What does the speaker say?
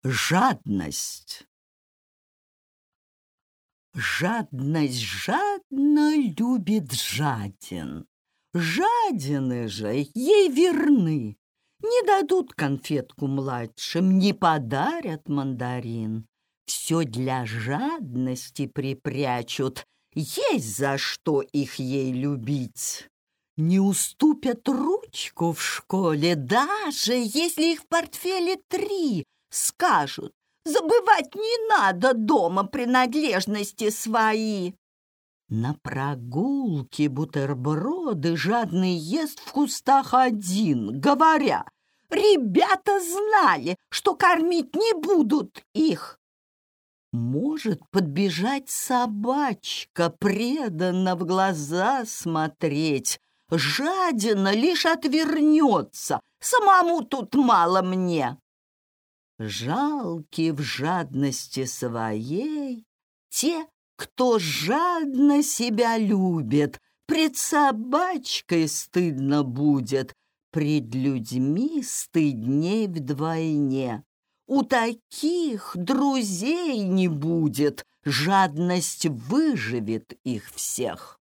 Жадность. Жадность жадно любит жаден. Жадины же ей верны. Не дадут конфетку младшим, не подарят мандарин. Все для жадности припрячут, есть за что их ей любить. Не уступят ручку в школе, даже если их в портфеле 3. Скажут, забывать не надо дома принадлежности свои. На прогулке бутерброды жадный ест в кустах один, говоря, ребята знали, что кормить не будут их. Может подбежать собачка, преданно в глаза смотреть, жадина лишь отвернется, самому тут мало мне. Жалки в жадности своей те, кто жадно себя любит, пред собачкой стыдно будет, пред людьми стыдней вдвойне. У таких друзей не будет, жадность выживет их всех.